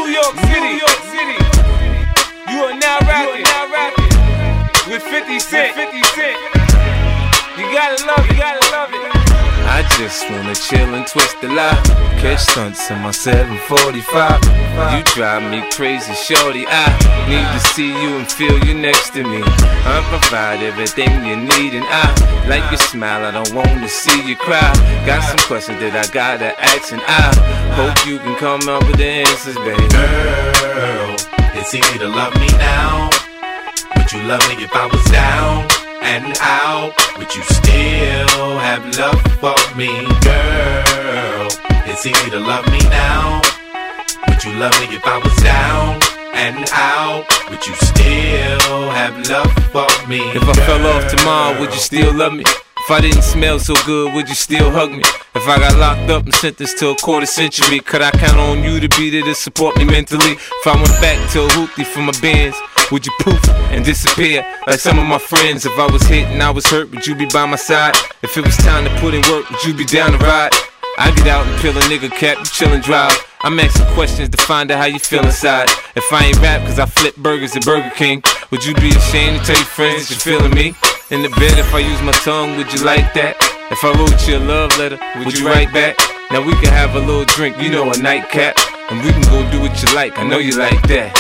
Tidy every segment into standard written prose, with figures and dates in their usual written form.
New York City. You are now rapping with 50 Cent. You gotta love it. I just wanna chill and twist the lie. Catch stunts in my 745. You drive me crazy, shorty. I need to see you and feel you next to me. I provide everything you need, and I like your smile. I don't wanna see you cry. Got some questions that I gotta ask, and I hope you can come up with the answers, baby. Girl, it's easy to love me now. Would you love me if I was down and out? Would you still have love for me? Girl, it's easy to love me now. Would you love me if I was down and out? Would you still have love for me? If I fell off tomorrow, would you still love me? If I didn't smell so good, would you still hug me? If I got locked up and sentenced to a quarter century, could I count on you to be there to support me mentally? If I went back to a hoopty for my bands, would you poof and disappear like some of my friends? If I was hit and I was hurt, would you be by my side? If it was time to put in work, would you be down to ride? I get out and peel a nigga cap, you chill and drive. I'm asking questions to find out how you feel inside. If I ain't rap cause I flip burgers at Burger King, would you be ashamed to tell your friends that you're feeling me? In the bed, if I use my tongue, would you like that? If I wrote you a love letter, would you write back? Now we can have a little drink, you know, a nightcap, and we can go do what you like. I know you like that,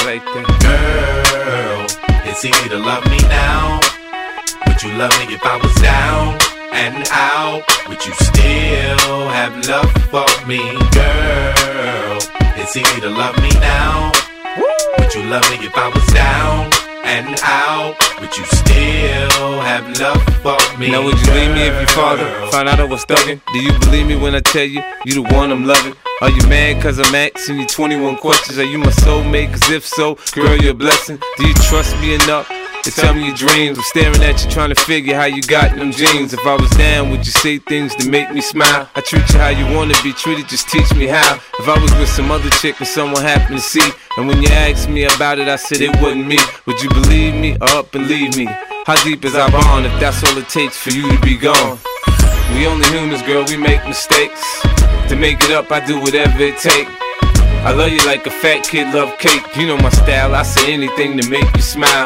Girl, it's easy to love me now. Would you love me if I was down and out? Would you still have love for me? Girl, it's easy to love me now. Would you love me if I was down and out? Would you still have love for me? Now would you leave me if your father found out I was thugging? Do you believe me when I tell you, you the one I'm loving? Are you mad cause I'm asking you 21 questions? Are you my soulmate? Cause if so, girl, you're a blessing. Do you trust me enough to tell me your dreams? I'm staring at you trying to figure how you got them jeans. If I was down, would you say things to make me smile? I treat you how you wanna be treated, just teach me how. If I was with some other chick and someone happened to see, and when you asked me about it, I said it wasn't me, would you believe me or up and leave me? How deep is our bond if that's all it takes for you to be gone? We only humans, girl, we make mistakes. To make it up, I do whatever it takes. I love you like a fat kid love cake. You know my style, I say anything to make you smile.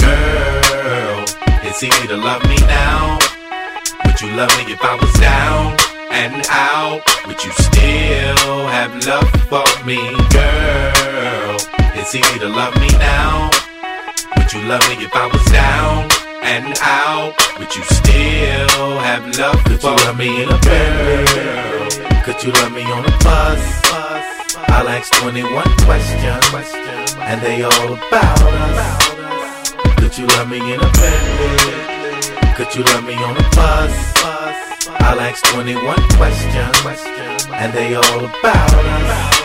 Girl, it's easy to love me now. Would you love me if I was down and out? Would you still have love for me? Girl, it's easy to love me now. Would you love me if I was down and out? Would you still have love for me? Could you love me in a Bentley? Could you love me on a bus? I'll ask 21 questions, and they all about us. Could you love me in a Bentley? Could you love me on a bus? I'll ask 21 questions, and they all about us.